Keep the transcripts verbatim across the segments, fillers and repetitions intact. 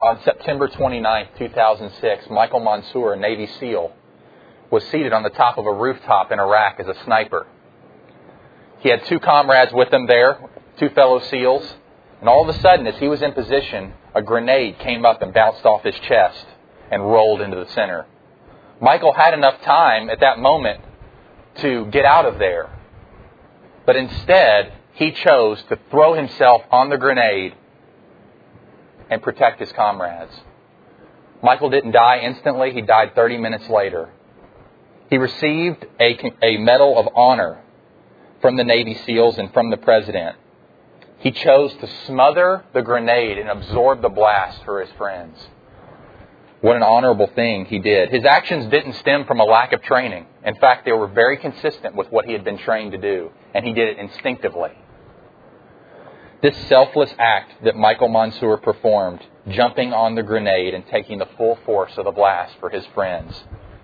On September twenty-ninth, two thousand six, Michael Monsoor, a Navy SEAL, was seated on the top of a rooftop in Iraq as a sniper. He had two comrades with him there, two fellow SEALs, and all of a sudden, as he was in position, a grenade came up and bounced off his chest and rolled into the center. Michael had enough time at that moment to get out of there, but instead, he chose to throw himself on the grenade and protect his comrades. Michael didn't die instantly. He died thirty minutes later. He received a, a Medal of Honor from the Navy SEALs and from the President. He chose to smother the grenade and absorb the blast for his friends. What an honorable thing he did. His actions didn't stem from a lack of training. In fact, they were very consistent with what he had been trained to do, and he did it instinctively. This selfless act that Michael Monsoor performed, jumping on the grenade and taking the full force of the blast for his friends.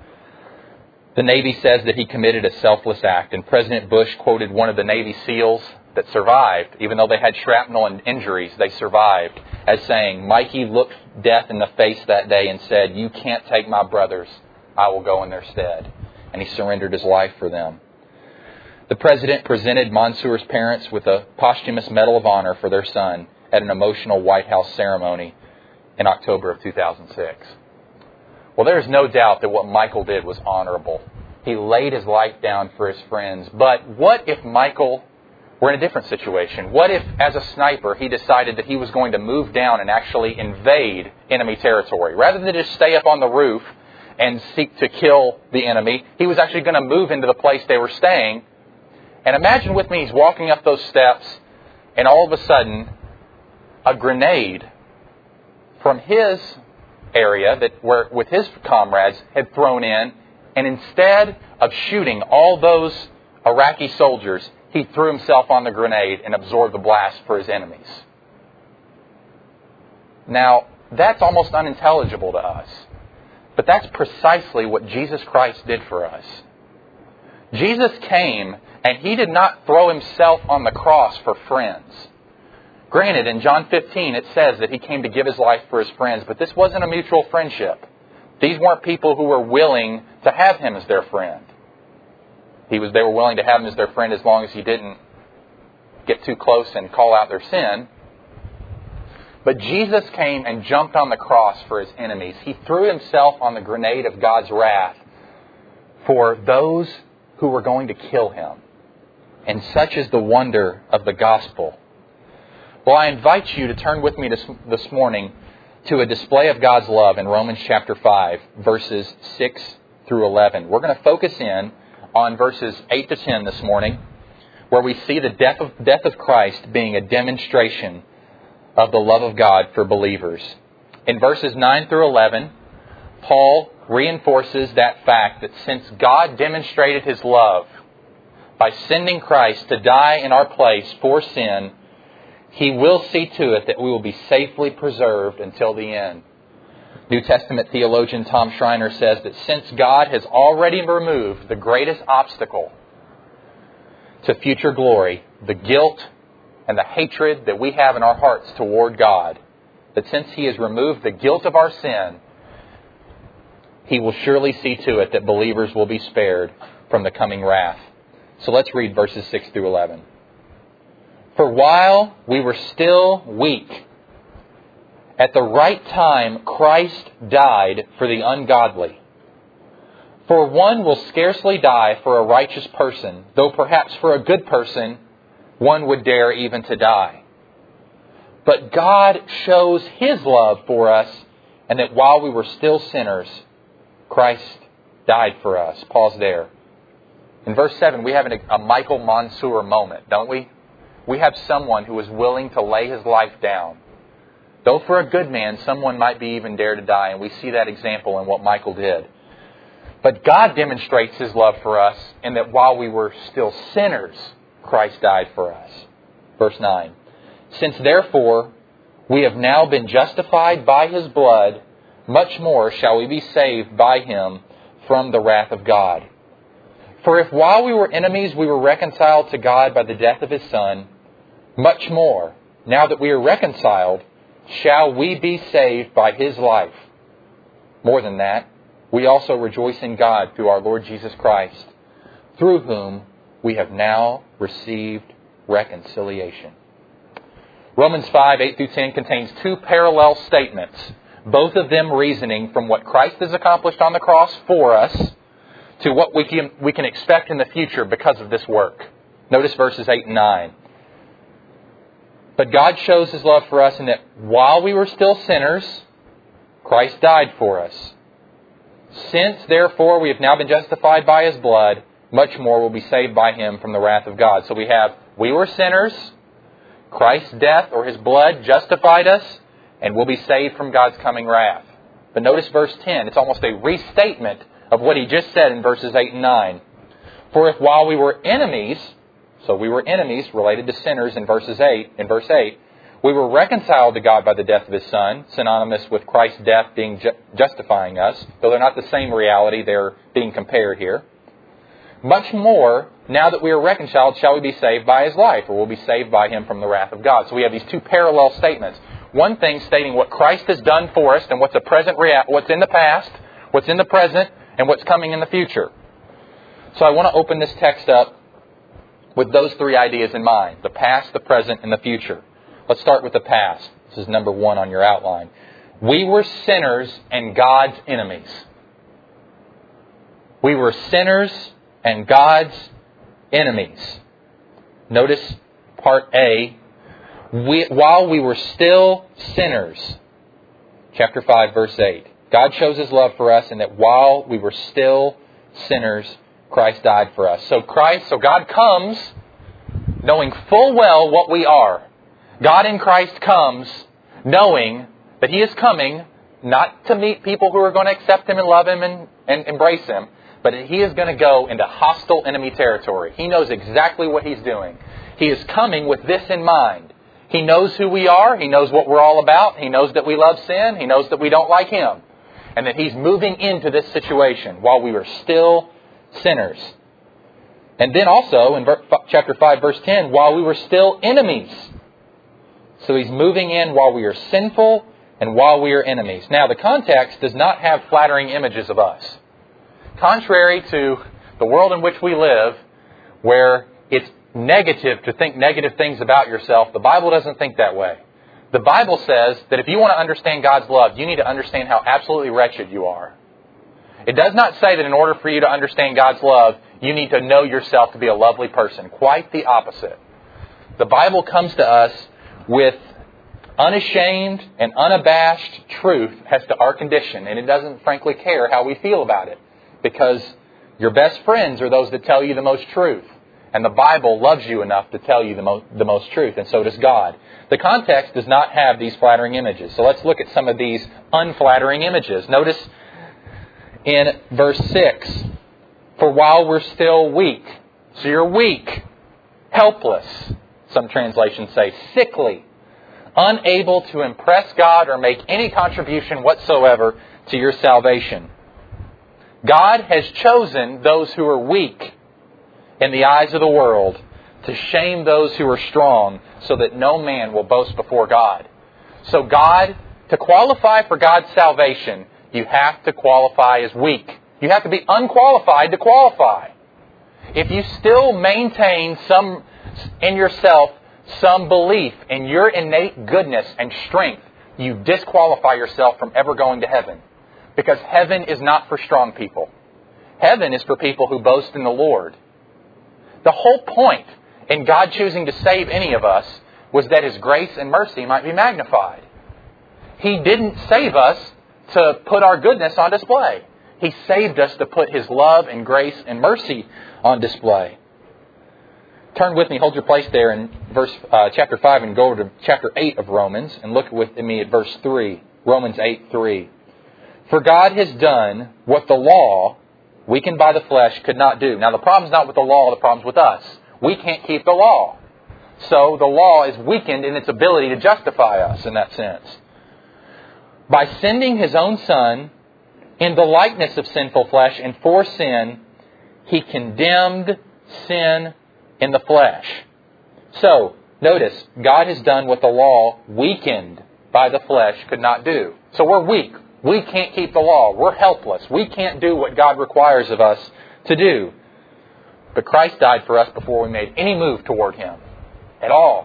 The Navy says that he committed a selfless act, and President Bush quoted one of the Navy SEALs that survived, even though they had shrapnel and injuries, they survived, as saying, Mikey looked death in the face that day and said, "You can't take my brothers, I will go in their stead." And he surrendered his life for them. The President presented Monsoor's parents with a posthumous Medal of Honor for their son at an emotional White House ceremony in October of two thousand six. Well, there is no doubt that what Michael did was honorable. He laid his life down for his friends. But what if Michael were in a different situation? What if, as a sniper, he decided that he was going to move down and actually invade enemy territory? Rather than just stay up on the roof and seek to kill the enemy, he was actually going to move into the place they were staying. And imagine with me, he's walking up those steps, and all of a sudden, a grenade from his area that where with his comrades had thrown in, and instead of shooting all those Iraqi soldiers, he threw himself on the grenade and absorbed the blast for his enemies. Now, that's almost unintelligible to us. But that's precisely what Jesus Christ did for us. Jesus came and He did not throw Himself on the cross for friends. Granted, in John fifteen it says that He came to give His life for His friends, but this wasn't a mutual friendship. These weren't people who were willing to have Him as their friend. He was, they were willing to have Him as their friend as long as He didn't get too close and call out their sin. But Jesus came and jumped on the cross for His enemies. He threw Himself on the grenade of God's wrath for those who were going to kill Him. And such is the wonder of the gospel. Well, I invite you to turn with me this, this morning to a display of God's love in Romans chapter five, verses six through eleven. We're going to focus in on verses eight to ten this morning, where we see the death of, death of Christ being a demonstration of the love of God for believers. In verses nine through eleven, Paul reinforces that fact that since God demonstrated His love by sending Christ to die in our place for sin, He will see to it that we will be safely preserved until the end. New Testament theologian Tom Schreiner says that since God has already removed the greatest obstacle to future glory, the guilt and the hatred that we have in our hearts toward God, that since He has removed the guilt of our sin, He will surely see to it that believers will be spared from the coming wrath. So let's read verses six through eleven. For while we were still weak, at the right time Christ died for the ungodly. For one will scarcely die for a righteous person, though perhaps for a good person one would dare even to die. But God shows His love for us, and that while we were still sinners, Christ died for us. Pause there. In verse seven, we have a Michael Monsoor moment, don't we? We have someone who is willing to lay his life down. Though for a good man, someone might be even dare to die, and we see that example in what Michael did. But God demonstrates His love for us in that while we were still sinners, Christ died for us. Verse nine. Since therefore we have now been justified by His blood, much more shall we be saved by Him from the wrath of God. For if while we were enemies we were reconciled to God by the death of His Son, much more, now that we are reconciled, shall we be saved by His life. More than that, we also rejoice in God through our Lord Jesus Christ, through whom we have now received reconciliation. Romans five, eight through ten contains two parallel statements, both of them reasoning from what Christ has accomplished on the cross for us to what we can, we can expect in the future because of this work. Notice verses eight and nine. But God shows His love for us in that while we were still sinners, Christ died for us. Since, therefore, we have now been justified by His blood, much more will be saved by Him from the wrath of God. So we have, we were sinners, Christ's death or His blood justified us, and we'll be saved from God's coming wrath. But notice verse ten. It's almost a restatement of what He just said in verses eight and nine. For if while we were enemies, so we were enemies related to sinners in verses eight, in verse eight, we were reconciled to God by the death of His Son, synonymous with Christ's death being ju- justifying us, though they're not the same reality, they're being compared here. Much more, now that we are reconciled, shall we be saved by His life, or we'll be saved by Him from the wrath of God. So we have these two parallel statements. One thing stating what Christ has done for us and what's a present rea- what's in the past, what's in the present, and what's coming in the future. So I want to open this text up with those three ideas in mind: the past, the present, and the future. Let's start with the past. This is number one on your outline. We were sinners and God's enemies. We were sinners and God's enemies. Notice part A. We, while we were still sinners. Chapter five, verse eight. God shows His love for us in that while we were still sinners, Christ died for us. So Christ, so God comes knowing full well what we are. God in Christ comes knowing that He is coming not to meet people who are going to accept Him and love Him and, and embrace Him, but He is going to go into hostile enemy territory. He knows exactly what He's doing. He is coming with this in mind. He knows who we are. He knows what we're all about. He knows that we love sin. He knows that we don't like Him. And that He's moving into this situation while we were still sinners. And then also in chapter five, verse ten, while we were still enemies. So He's moving in while we are sinful and while we are enemies. Now, the context does not have flattering images of us. Contrary to the world in which we live, where it's negative to think negative things about yourself, the Bible doesn't think that way. The Bible says that if you want to understand God's love, you need to understand how absolutely wretched you are. It does not say that in order for you to understand God's love, you need to know yourself to be a lovely person. Quite the opposite. The Bible comes to us with unashamed and unabashed truth as to our condition, and it doesn't frankly care how we feel about it, because your best friends are those that tell you the most truth. And the Bible loves you enough to tell you the, mo- the most truth, and so does God. The context does not have these flattering images. So let's look at some of these unflattering images. Notice in verse six, for while we're still weak. So you're weak, helpless, some translations say, sickly, unable to impress God or make any contribution whatsoever to your salvation. God has chosen those who are weak in the eyes of the world to shame those who are strong, so that no man will boast before God. So God, to qualify for God's salvation, you have to qualify as weak. You have to be unqualified to qualify. If you still maintain some in yourself some belief in your innate goodness and strength, you disqualify yourself from ever going to heaven. Because heaven is not for strong people. Heaven is for people who boast in the Lord. The whole point in God choosing to save any of us was that His grace and mercy might be magnified. He didn't save us to put our goodness on display. He saved us to put His love and grace and mercy on display. Turn with me, hold your place there in verse uh, chapter five and go over to chapter eight of Romans and look with me at verse three. Romans eight three. For God has done what the law, weakened by the flesh, could not do. Now the problem's not with the law, the problem's with us. We can't keep the law. So the law is weakened in its ability to justify us in that sense. By sending His own Son in the likeness of sinful flesh and for sin, He condemned sin in the flesh. So, notice, God has done what the law weakened by the flesh could not do. So we're weak. We can't keep the law. We're helpless. We can't do what God requires of us to do. But Christ died for us before we made any move toward Him at all.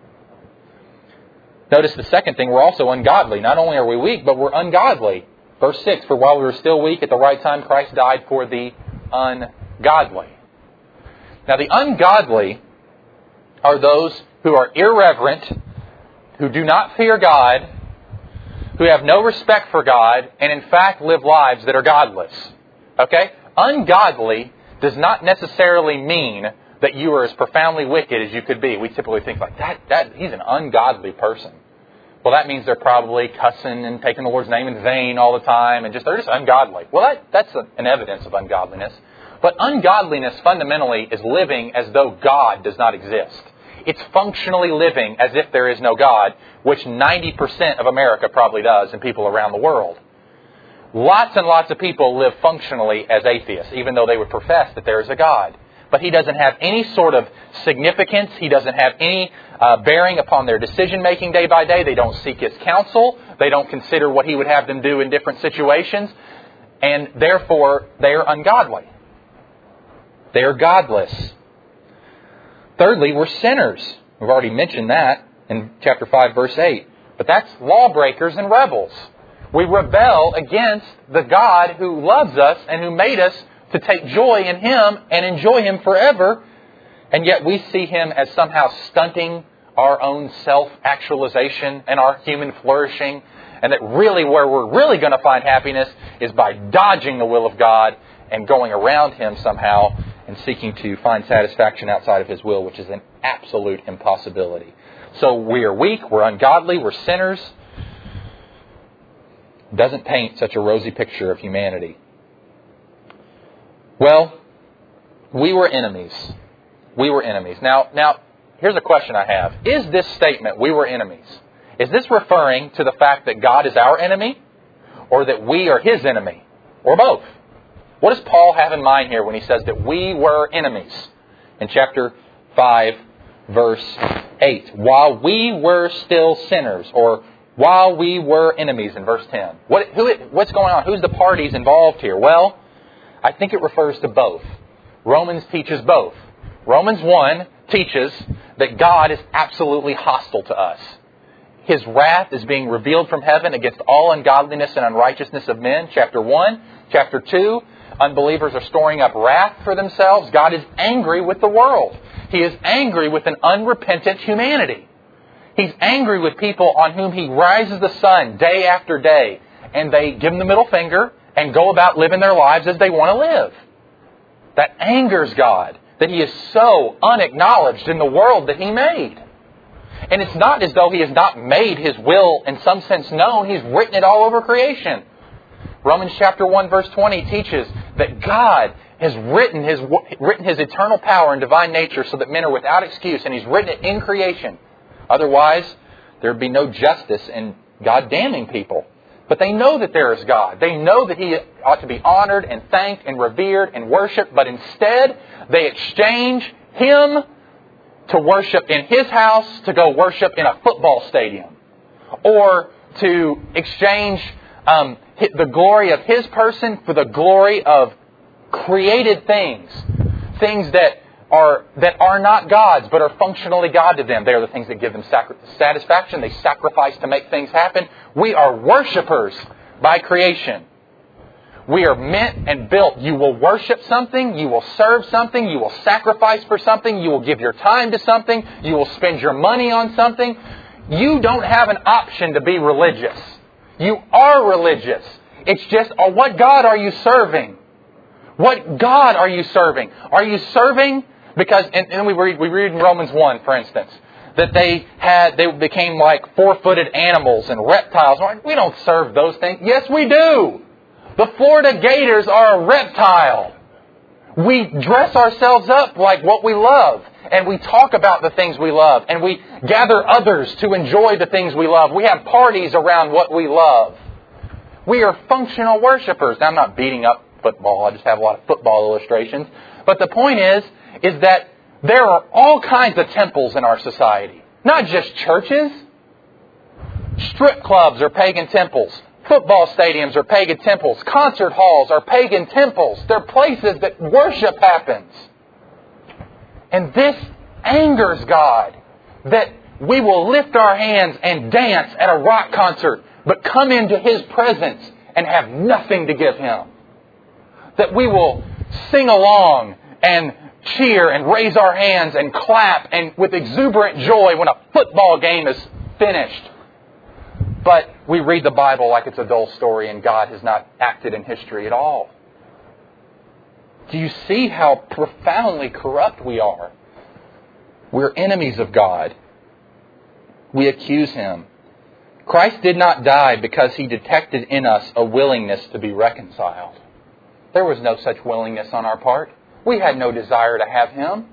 Notice the second thing, we're also ungodly. Not only are we weak, but we're ungodly. Verse six, for while we were still weak, at the right time Christ died for the ungodly. Now the ungodly are those who are irreverent, who do not fear God, who have no respect for God, and in fact live lives that are godless. Okay? Ungodly does not necessarily mean that you are as profoundly wicked as you could be. We typically think like, that, that he's an ungodly person. Well, that means they're probably cussing and taking the Lord's name in vain all the time, and just they're just ungodly. Well, that, that's a, an evidence of ungodliness. But ungodliness fundamentally is living as though God does not exist. It's functionally living as if there is no God, which ninety percent of America probably does, and people around the world. Lots and lots of people live functionally as atheists, even though they would profess that there is a God. But He doesn't have any sort of significance. He doesn't have any uh, bearing upon their decision-making day by day. They don't seek His counsel. They don't consider what He would have them do in different situations. And therefore, they are ungodly. They are godless. Thirdly, we're sinners. We've already mentioned that in chapter five, verse eight. But that's lawbreakers and rebels. We rebel against the God who loves us and who made us to take joy in Him and enjoy Him forever. And yet we see Him as somehow stunting our own self-actualization and our human flourishing. And that really where we're really going to find happiness is by dodging the will of God and going around Him somehow and seeking to find satisfaction outside of His will, which is an absolute impossibility. So we are weak, we're ungodly, we're sinners. Doesn't paint such a rosy picture of humanity. Well, we were enemies. We were enemies. Now, now, here's a question I have. Is this statement, we were enemies, is this referring to the fact that God is our enemy, or that we are His enemy, or both? What does Paul have in mind here when he says that we were enemies? In chapter five, verse eight. While we were still sinners, or while we were enemies in verse ten. What, who, what's going on? Who's the parties involved here? Well, I think it refers to both. Romans teaches both. Romans one teaches that God is absolutely hostile to us. His wrath is being revealed from heaven against all ungodliness and unrighteousness of men. Chapter one. Chapter two. Unbelievers are storing up wrath for themselves. God is angry with the world. He is angry with an unrepentant humanity. He's angry with people on whom He rises the sun day after day. And they give Him the middle finger and go about living their lives as they want to live. That angers God, that He is so unacknowledged in the world that He made. And it's not as though He has not made His will in some sense known. He's written it all over creation. Romans chapter one verse twenty teaches that God has written His, written His eternal power and divine nature so that men are without excuse. And He's written it in creation. Otherwise, there would be no justice in God damning people. But they know that there is God. They know that He ought to be honored and thanked and revered and worshipped. But instead, they exchange Him to worship in His house to go worship in a football stadium. Or to exchange um, the glory of His person for the glory of created things. Things that are that are not God's, but are functionally God to them. They are the things that give them sacri- satisfaction. They sacrifice to make things happen. We are worshipers by creation. We are meant and built. You will worship something. You will serve something. You will sacrifice for something. You will give your time to something. You will spend your money on something. You don't have an option to be religious. You are religious. It's just, oh, what God are you serving? What God are you serving? Are you serving because, and, and we read we read in Romans one, for instance, that they had they became like four-footed animals and reptiles. We don't serve those things. Yes, we do. The Florida Gators are a reptile. We dress ourselves up like what we love. And we talk about the things we love. And we gather others to enjoy the things we love. We have parties around what we love. We are functional worshipers. Now, I'm not beating up football. I just have a lot of football illustrations. But the point is, is that there are all kinds of temples in our society. Not just churches. Strip clubs are pagan temples. Football stadiums are pagan temples. Concert halls are pagan temples. They're places that worship happens. And this angers God, that we will lift our hands and dance at a rock concert, but come into His presence and have nothing to give Him. That we will sing along and cheer and raise our hands and clap and with exuberant joy when a football game is finished. But we read the Bible like it's a dull story and God has not acted in history at all. Do you see how profoundly corrupt we are? We're enemies of God. We accuse Him. Christ did not die because He detected in us a willingness to be reconciled. There was no such willingness on our part. We had no desire to have Him.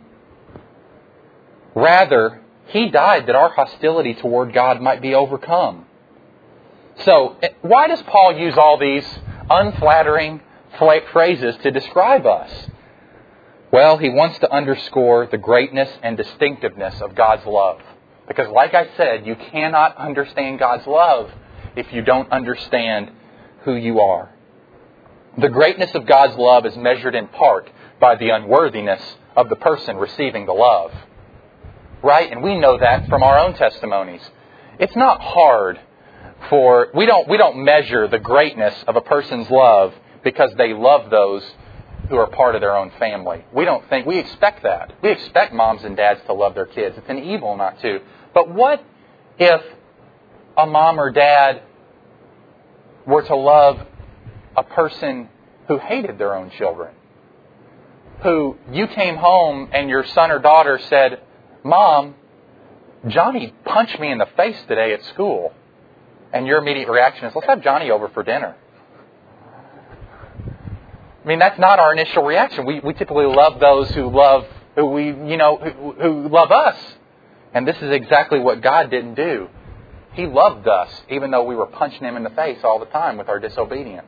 Rather, He died that our hostility toward God might be overcome. So, why does Paul use all these unflattering phrases to describe us? Well, he wants to underscore the greatness and distinctiveness of God's love. Because like I said, you cannot understand God's love if you don't understand who you are. The greatness of God's love is measured in part by the unworthiness of the person receiving the love. Right? And we know that from our own testimonies. It's not hard for... We don't, we don't measure the greatness of a person's love because they love those who are part of their own family. We don't think... We expect that. We expect moms and dads to love their kids. It's an evil not to. But what if a mom or dad were to love a person who hated their own children? Who you came home and your son or daughter said, "Mom, Johnny punched me in the face today at school." And your immediate reaction is, "Let's have Johnny over for dinner." I mean, that's not our initial reaction. We we typically love those who love who we you know who, who love us. And this is exactly what God didn't do. He loved us, even though we were punching Him in the face all the time with our disobedience.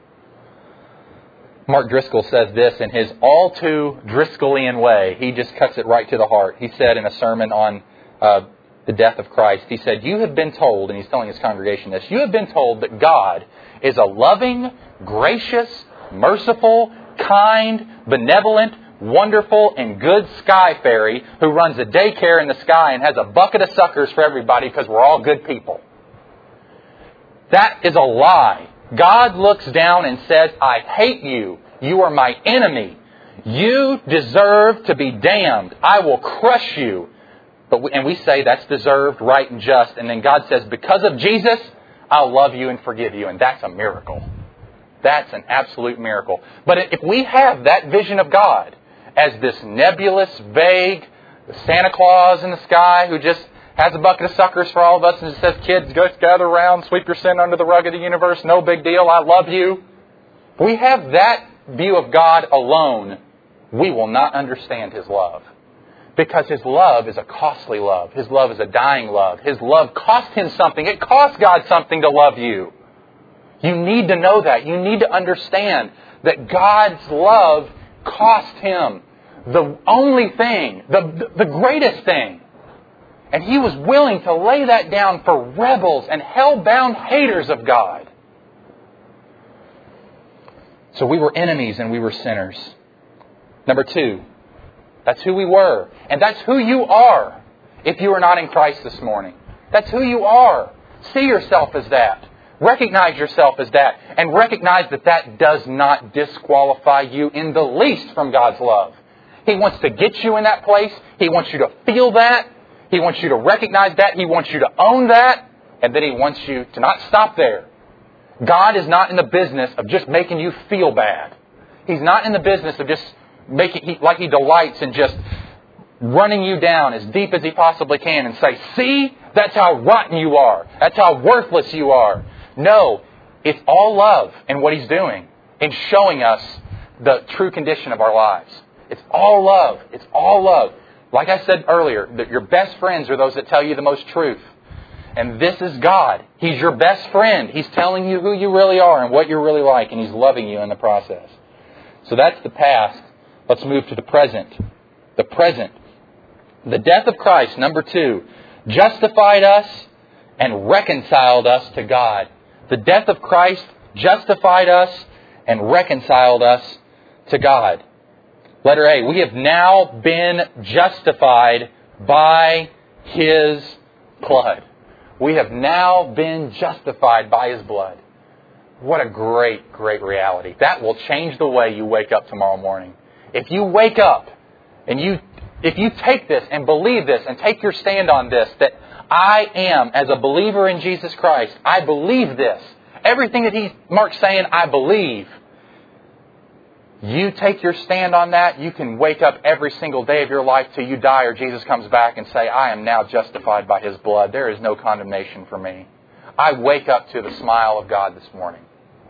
Mark Driscoll says this in his all too Driscollian way. He just cuts it right to the heart. He said in a sermon on uh, the death of Christ, he said, "You have been told," and he's telling his congregation this, "you have been told that God is a loving, gracious, merciful, kind, benevolent, wonderful, and good sky fairy who runs a daycare in the sky and has a bucket of suckers for everybody because we're all good people." That is a lie. God looks down and says, "I hate you. You are my enemy. You deserve to be damned. I will crush you." But we, and we say that's deserved, right, and just. And then God says, "Because of Jesus, I'll love you and forgive you." And that's a miracle. That's an absolute miracle. But if we have that vision of God as this nebulous, vague Santa Claus in the sky who just has a bucket of suckers for all of us and just says, "Kids, go gather around, sweep your sin under the rug of the universe, no big deal, I love you." If we have that view of God alone, we will not understand His love. Because His love is a costly love. His love is a dying love. His love cost Him something. It cost God something to love you. You need to know that. You need to understand that God's love cost Him the only thing, the, the greatest thing. And He was willing to lay that down for rebels and hell-bound haters of God. So we were enemies and we were sinners. Number two, that's who we were. And that's who you are if you are not in Christ this morning. That's who you are. See yourself as that. Recognize yourself as that. And recognize that that does not disqualify you in the least from God's love. He wants to get you in that place. He wants you to feel that. He wants you to recognize that. He wants you to own that. And then He wants you to not stop there. God is not in the business of just making you feel bad. He's not in the business of just making, he, like He delights in just running you down as deep as He possibly can and say, "See, that's how rotten you are. That's how worthless you are." No, it's all love in what He's doing in showing us the true condition of our lives. It's all love. It's all love. Like I said earlier, that your best friends are those that tell you the most truth. And this is God. He's your best friend. He's telling you who you really are and what you're really like, and He's loving you in the process. So that's the past. Let's move to the present. The present. The death of Christ, number two, justified us and reconciled us to God. The death of Christ justified us and reconciled us to God. Letter A, we have now been justified by His blood. We have now been justified by His blood. What a great, great reality. That will change the way you wake up tomorrow morning. If you wake up and you, if you take this and believe this and take your stand on this, that I am, as a believer in Jesus Christ, I believe this. Everything that he, Mark's saying, I believe. You take your stand on that, you can wake up every single day of your life till you die or Jesus comes back and say, I am now justified by His blood. There is no condemnation for me. I wake up to the smile of God this morning.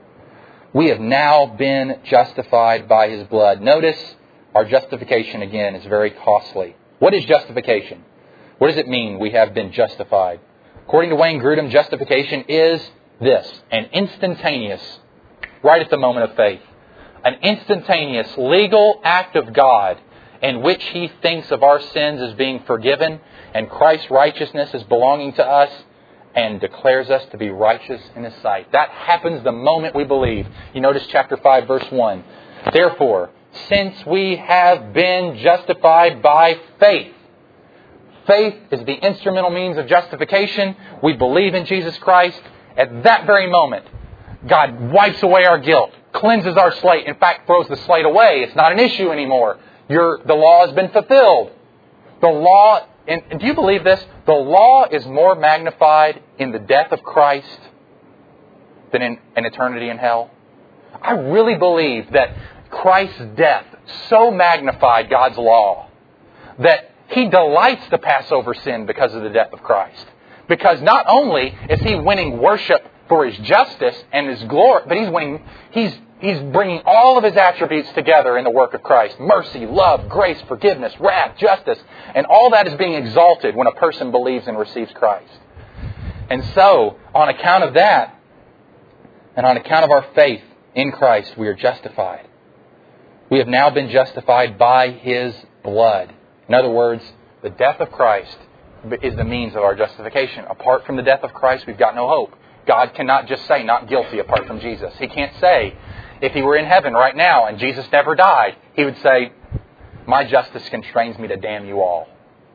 We have now been justified by His blood. Notice our justification again is very costly. What is justification? What does it mean we have been justified? According to Wayne Grudem, justification is this, an instantaneous, right at the moment of faith, an instantaneous legal act of God in which He thinks of our sins as being forgiven and Christ's righteousness as belonging to us and declares us to be righteous in His sight. That happens the moment we believe. You notice chapter five, verse one. Therefore, since we have been justified by faith. Faith is the instrumental means of justification. We believe in Jesus Christ. At that very moment, God wipes away our guilt, cleanses our slate, in fact, throws the slate away. It's not an issue anymore. Your, the law has been fulfilled. The law, and, and do you believe this? The law is more magnified in the death of Christ than in an eternity in hell. I really believe that Christ's death so magnified God's law that He delights to pass over sin because of the death of Christ. Because not only is He winning worship for His justice and His glory, but He's winning, He's He's bringing all of His attributes together in the work of Christ. Mercy, love, grace, forgiveness, wrath, justice. And all that is being exalted when a person believes and receives Christ. And so, on account of that, and on account of our faith in Christ, we are justified. We have now been justified by His blood. In other words, the death of Christ is the means of our justification. Apart from the death of Christ, we've got no hope. God cannot just say not guilty apart from Jesus. He can't say, if He were in heaven right now and Jesus never died, He would say, my justice constrains me to damn you all.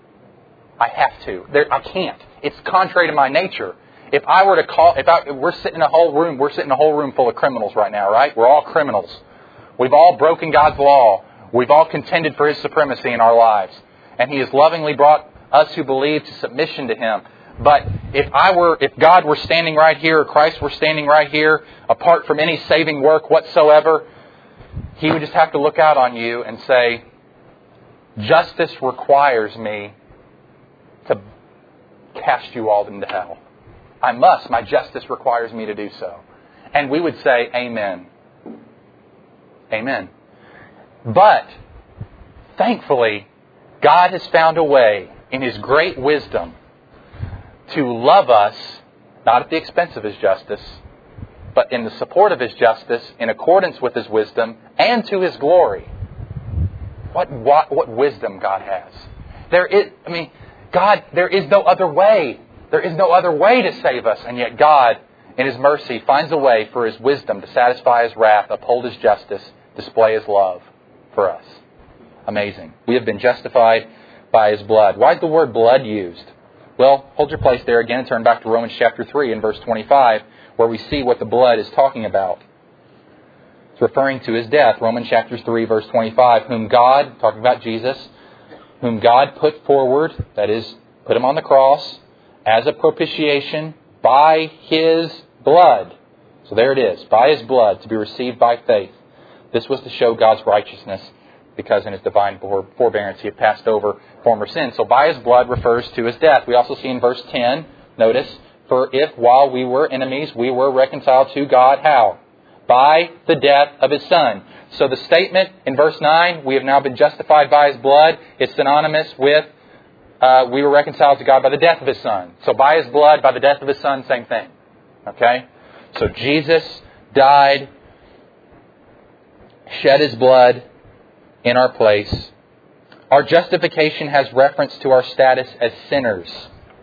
I have to. There, I can't. It's contrary to my nature. If I were to call, if I, we're sitting in a whole room, we're sitting in a whole room full of criminals right now, right? We're all criminals. We've all broken God's law. We've all contended for His supremacy in our lives. And He has lovingly brought us who believe to submission to Him. But if I were, if God were standing right here, or Christ were standing right here, apart from any saving work whatsoever, He would just have to look out on you and say, justice requires me to cast you all into hell. I must. My justice requires me to do so. And we would say, amen. Amen. But, thankfully, God has found a way in His great wisdom to love us, not at the expense of His justice, but in the support of His justice, in accordance with His wisdom, and to His glory. What, what, what wisdom God has. There is, I mean, God, there is no other way. There is no other way to save us. And yet God, in His mercy, finds a way for His wisdom to satisfy His wrath, uphold His justice, display His love for us. Amazing. We have been justified by His blood. Why is the word blood used? Well, hold your place there again and turn back to Romans chapter three and verse twenty-five, where we see what the blood is talking about. It's referring to His death. Romans chapter three, verse twenty-five, whom God, talking about Jesus, whom God put forward, that is, put Him on the cross, as a propitiation by His blood. So there it is, by His blood, to be received by faith. This was to show God's righteousness, because in His divine forbearance He had passed over former sins. So by His blood refers to His death. We also see in verse ten, notice, for if while we were enemies, we were reconciled to God, how? By the death of His Son. So the statement in verse nine, we have now been justified by His blood, is synonymous with uh, we were reconciled to God by the death of His Son. So by His blood, by the death of His Son, same thing. Okay? So Jesus died, shed His blood in our place. Our justification has reference to our status as sinners.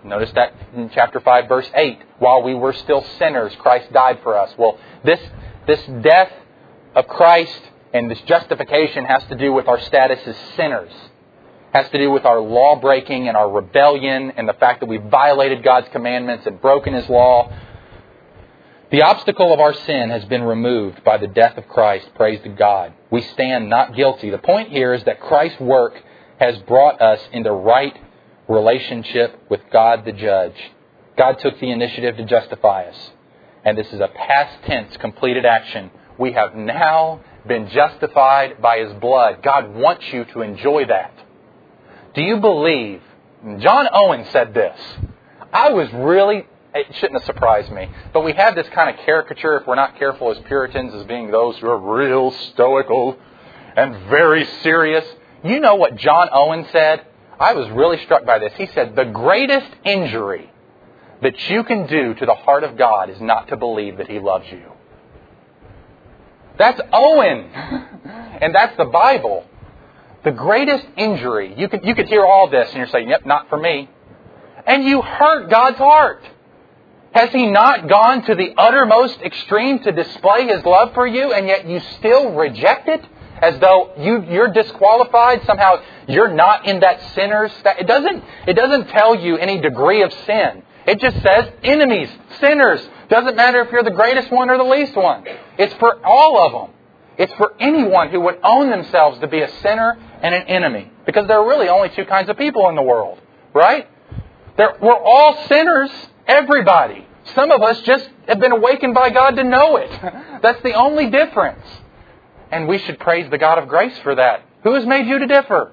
Notice that in chapter five, verse eight. While we were still sinners, Christ died for us. Well, this, this death of Christ and this justification has to do with our status as sinners. Has to do with our law breaking and our rebellion and the fact that we violated God's commandments and broken His law. The obstacle of our sin has been removed by the death of Christ. Praise to God. We stand not guilty. The point here is that Christ's work has brought us into right relationship with God the Judge. God took the initiative to justify us. And this is a past tense completed action. We have now been justified by His blood. God wants you to enjoy that. Do you believe? John Owen said this. I was really, it shouldn't have surprised me, but we have this kind of caricature, if we're not careful as Puritans, as being those who are real stoical and very serious. You know what John Owen said? I was really struck by this. He said, the greatest injury that you can do to the heart of God is not to believe that He loves you. That's Owen. And that's the Bible. The greatest injury, you could, you could hear all this and you're saying, yep, not for me. And you hurt God's heart. Has He not gone to the uttermost extreme to display His love for you, and yet you still reject it? As though you, you're disqualified, somehow you're not in that sinner's... It doesn't, it doesn't tell you any degree of sin. It just says enemies, sinners. Doesn't matter if you're the greatest one or the least one. It's for all of them. It's for anyone who would own themselves to be a sinner and an enemy. Because there are really only two kinds of people in the world. Right? There, we're all sinners. Everybody. Some of us just have been awakened by God to know it. That's the only difference. And we should praise the God of grace for that. Who has made you to differ?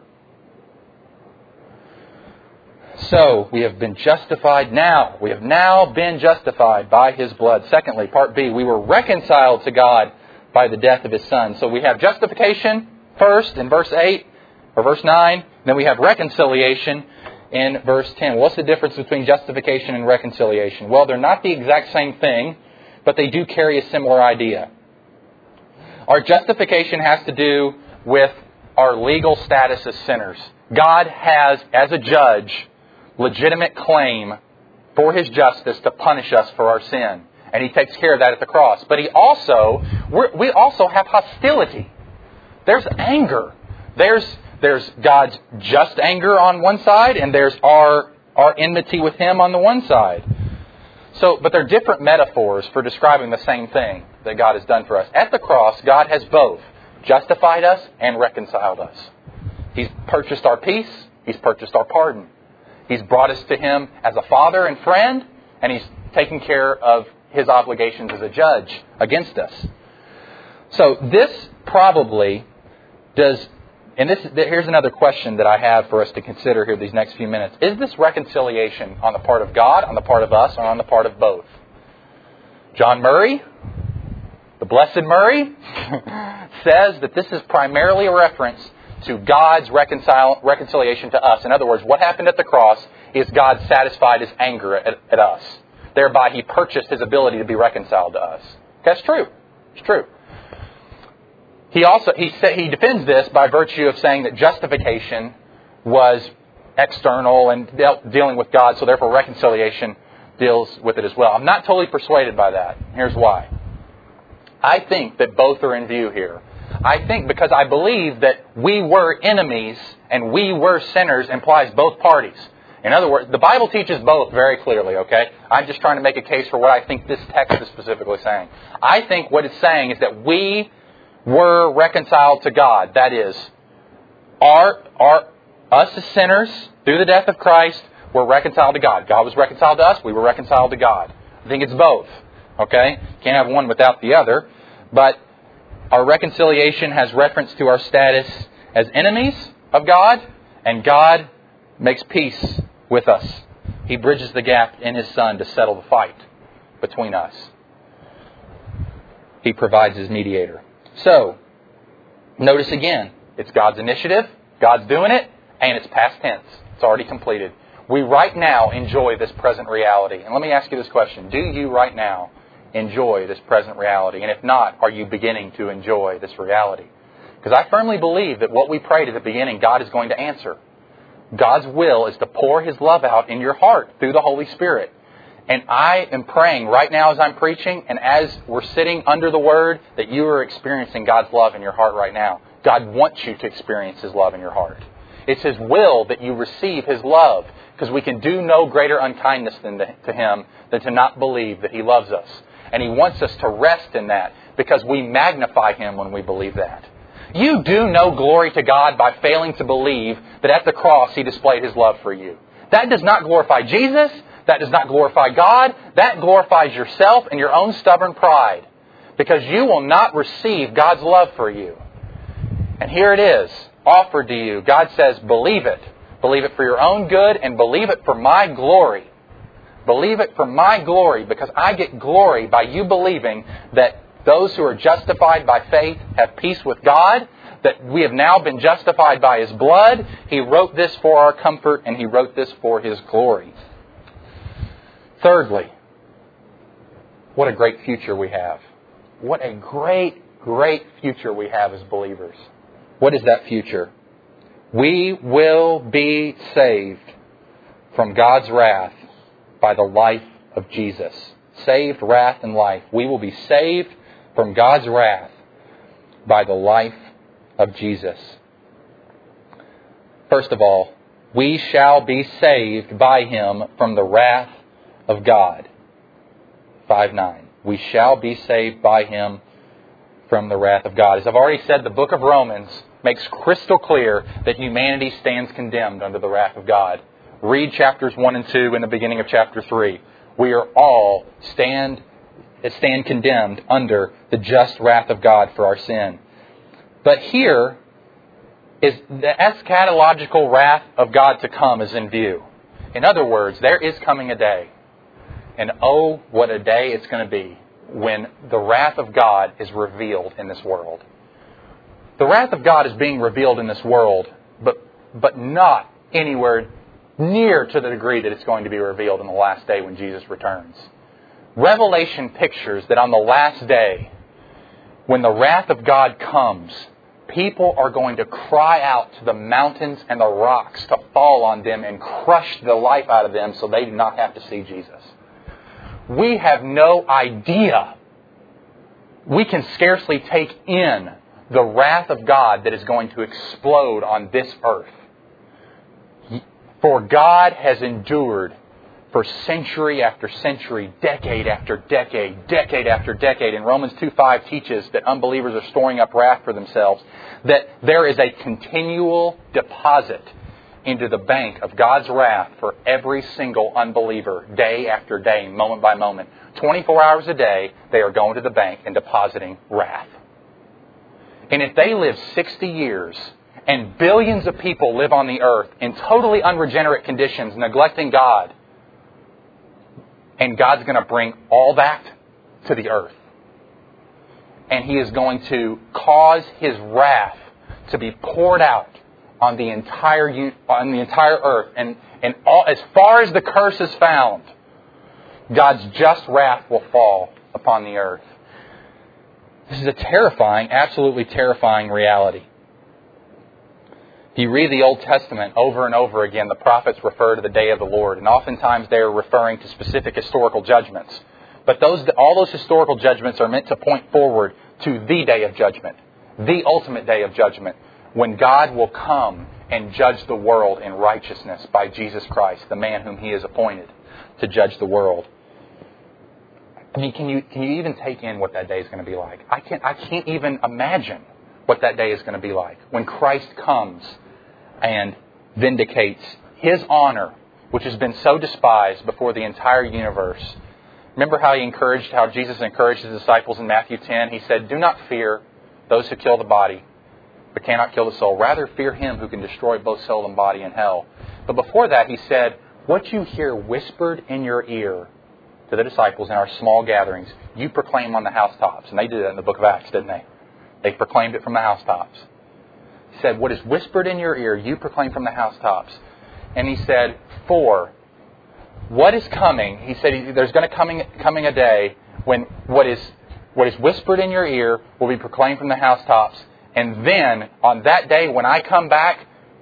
So, we have been justified now. We have now been justified by His blood. Secondly, part B, we were reconciled to God by the death of His Son. So we have justification first in verse eight or verse nine. Then we have reconciliation in verse ten. What's the difference between justification and reconciliation? Well, they're not the exact same thing, but they do carry a similar idea. Our justification has to do with our legal status as sinners. God has, as a judge, legitimate claim for His justice to punish us for our sin. And He takes care of that at the cross. But He also, we're, we also have hostility. There's anger. There's there's God's just anger on one side, and there's our our enmity with Him on the one side. So, but they're different metaphors for describing the same thing that God has done for us. At the cross, God has both justified us and reconciled us. He's purchased our peace. He's purchased our pardon. He's brought us to Him as a father and friend, and He's taken care of His obligations as a judge against us. So this probably does, and this here's another question that I have for us to consider here these next few minutes. Is this reconciliation on the part of God, on the part of us, or on the part of both? John Murray, the Blessed Murray, says that this is primarily a reference to God's reconcile, reconciliation to us. In other words, what happened at the cross is God satisfied His anger at, at us. Thereby, He purchased His ability to be reconciled to us. That's true. It's true. He also he sa- he defends this by virtue of saying that justification was external and dealt, dealing with God, so therefore reconciliation deals with it as well. I'm not totally persuaded by that. Here's why. I think that both are in view here. I think because I believe that we were enemies and we were sinners implies both parties. In other words, the Bible teaches both very clearly, okay? I'm just trying to make a case for what I think this text is specifically saying. I think what it's saying is that we were reconciled to God. That is, our, our, us as sinners, through the death of Christ, were reconciled to God. God was reconciled to us, we were reconciled to God. I think it's both, okay? Can't have one without the other. But our reconciliation has reference to our status as enemies of God, and God makes peace with us. He bridges the gap in His Son to settle the fight between us. He provides His mediator. So, notice again, it's God's initiative, God's doing it, and it's past tense. It's already completed. We right now enjoy this present reality. And let me ask you this question. Do you right now enjoy this present reality? And if not, are you beginning to enjoy this reality? Because I firmly believe that what we prayed at the beginning, God is going to answer. God's will is to pour His love out in your heart through the Holy Spirit. And I am praying right now as I'm preaching and as we're sitting under the Word that you are experiencing God's love in your heart right now. God wants you to experience His love in your heart. It's His will that you receive His love, because we can do no greater unkindness than to, to Him than to not believe that He loves us. And He wants us to rest in that because we magnify Him when we believe that. You do no glory to God by failing to believe that at the cross He displayed His love for you. That does not glorify Jesus. That does not glorify God. That glorifies yourself and your own stubborn pride, because you will not receive God's love for you. And here it is, offered to you. God says, believe it. Believe it for your own good and believe it for my glory. Believe it for my glory, because I get glory by you believing that those who are justified by faith have peace with God, that we have now been justified by His blood. He wrote this for our comfort, and He wrote this for His glory. Thirdly, what a great future we have. What a great, great future we have as believers. What is that future? We will be saved from God's wrath by the life of Jesus. Saved, wrath, and life. We will be saved from God's wrath by the life of Jesus. First of all, we shall be saved by Him from the wrath of God. five nine. We shall be saved by Him from the wrath of God. As I've already said, the book of Romans makes crystal clear that humanity stands condemned under the wrath of God. Read chapters one and two in the beginning of chapter three. We are all stand, stand condemned under the just wrath of God for our sin. But here is the eschatological wrath of God to come is in view. In other words, there is coming a day. And oh, what a day it's going to be when the wrath of God is revealed in this world. The wrath of God is being revealed in this world, but but not anywhere near to the degree that it's going to be revealed in the last day when Jesus returns. Revelation pictures that on the last day, when the wrath of God comes, people are going to cry out to the mountains and the rocks to fall on them and crush the life out of them so they do not have to see Jesus. We have no idea. We can scarcely take in the wrath of God that is going to explode on this earth. For God has endured for century after century, decade after decade, decade after decade. And Romans two five teaches that unbelievers are storing up wrath for themselves, that there is a continual deposit into the bank of God's wrath for every single unbeliever, day after day, moment by moment. twenty-four hours a day, they are going to the bank and depositing wrath. And if they live sixty years and billions of people live on the earth in totally unregenerate conditions, neglecting God, and God's going to bring all that to the earth. And He is going to cause His wrath to be poured out on the entire on the entire earth. And, and all, as far as the curse is found, God's just wrath will fall upon the earth. This is a terrifying, absolutely terrifying reality. If you read the Old Testament over and over again, the prophets refer to the day of the Lord. And oftentimes they are referring to specific historical judgments. But those, all those historical judgments are meant to point forward to the day of judgment. The ultimate day of judgment. When God will come and judge the world in righteousness by Jesus Christ, the man whom He has appointed to judge the world. I mean, can you can you even take in what that day is going to be like? I can't, I can't even imagine what that day is going to be like. When Christ comes and vindicates His honor, which has been so despised before the entire universe. Remember how He encouraged, how Jesus encouraged His disciples in Matthew ten? He said, "Do not fear those who kill the body, but cannot kill the soul. Rather fear Him who can destroy both soul and body in hell." But before that, He said, "What you hear whispered in your ear to the disciples in our small gatherings, you proclaim on the housetops." And they did that in the book of Acts, didn't they? They proclaimed it from the housetops. He said, "What is whispered in your ear, you proclaim from the housetops." And He said, "For what is coming," He said, "there's going to coming coming a day when what is what is whispered in your ear will be proclaimed from the housetops. And then, on that day, when I come back,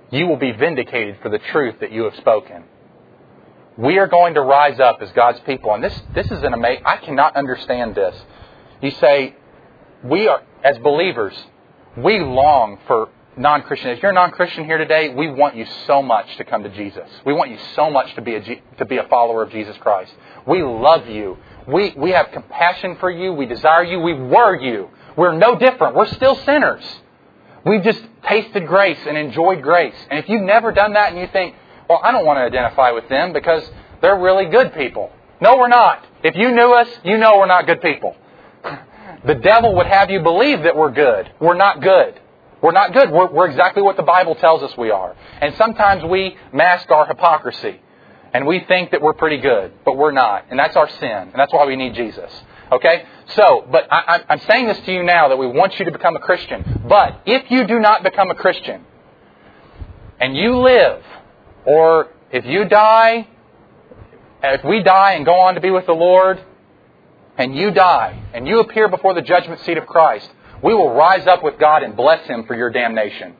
you will be vindicated for the truth that you have spoken. We are going to rise up as God's people. And this, this is an amazing... I cannot understand this. You say, we are, as believers, we long for non-Christian. If you're a non-Christian here today, we want you so much to come to Jesus. We want you so much to be a, to be a follower of Jesus Christ. We love you. We, we have compassion for you. We desire you. We were you. We're no different. We're still sinners. We've just tasted grace and enjoyed grace. And if you've never done that and you think, well, I don't want to identify with them because they're really good people. No, we're not. If you knew us, you know we're not good people. The devil would have you believe that we're good. We're not good. We're not good. We're, we're exactly what the Bible tells us we are. And sometimes we mask our hypocrisy. And we think that we're pretty good. But we're not. And that's our sin. And that's why we need Jesus. Okay? So, but I, I'm saying this to you now that we want you to become a Christian. But if you do not become a Christian, and you live, or if you die, if we die and go on to be with the Lord, and you die, and you appear before the judgment seat of Christ, we will rise up with God and bless Him for your damnation.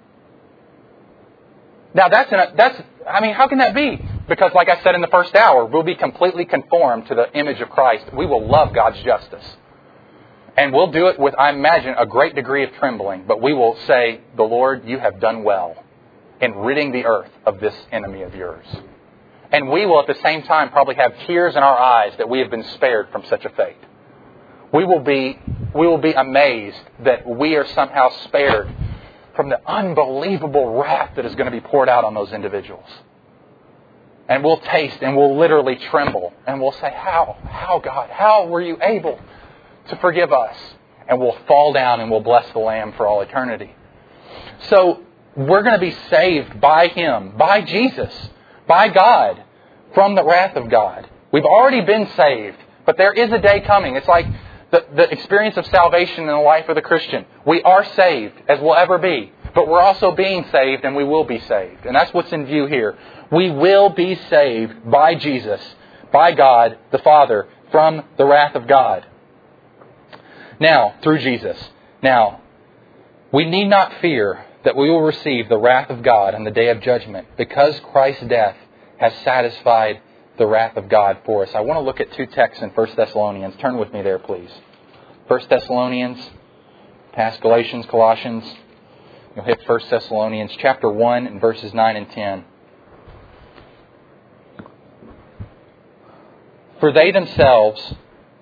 Now that's, an, that's I mean, how can that be? Because like I said in the first hour, we'll be completely conformed to the image of Christ. We will love God's justice. And we'll do it with, I imagine, a great degree of trembling. But we will say, the Lord, you have done well in ridding the earth of this enemy of yours. And we will at the same time probably have tears in our eyes that we have been spared from such a fate. We will be, we will be amazed that we are somehow spared from the unbelievable wrath that is going to be poured out on those individuals. And we'll taste and we'll literally tremble. And we'll say, how? How, God? How were you able to forgive us? And we'll fall down and we'll bless the Lamb for all eternity. So we're going to be saved by Him, by Jesus, by God, from the wrath of God. We've already been saved, but there is a day coming. It's like the, the experience of salvation in the life of the Christian. We are saved, as we'll ever be, but we're also being saved, and we will be saved. And that's what's in view here. We will be saved by Jesus, by God the Father, from the wrath of God. Now, through Jesus. Now, we need not fear that we will receive the wrath of God on the day of judgment, because Christ's death has satisfied the wrath of God for us. I want to look at two texts in First Thessalonians. Turn with me there, please. First Thessalonians, past Galatians, Colossians. You'll hit First Thessalonians chapter one and verses nine and ten. For they themselves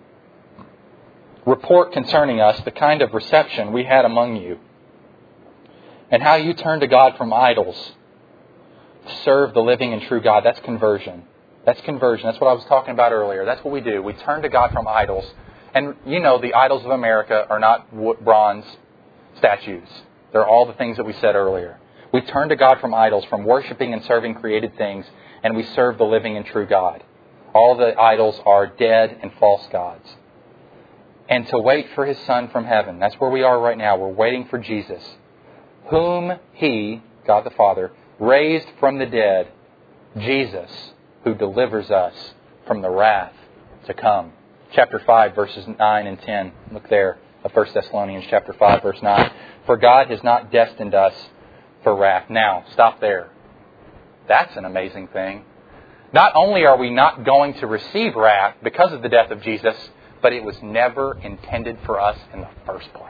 report concerning us the kind of reception we had among you, and how you turned to God from idols to serve the living and true God. That's conversion. That's conversion. That's what I was talking about earlier. That's what we do. We turn to God from idols. And you know, the idols of America are not bronze statues. They're all the things that we said earlier. We turn to God from idols, from worshiping and serving created things, and we serve the living and true God. All the idols are dead and false gods. And to wait for His Son from heaven. That's where we are right now. We're waiting for Jesus, whom He, God the Father, raised from the dead, Jesus, who delivers us from the wrath to come. Chapter five, verses nine and ten. Look there of First Thessalonians chapter five, verse nine. For God has not destined us for wrath. Now, stop there. That's an amazing thing. Not only are we not going to receive wrath because of the death of Jesus, but it was never intended for us in the first place.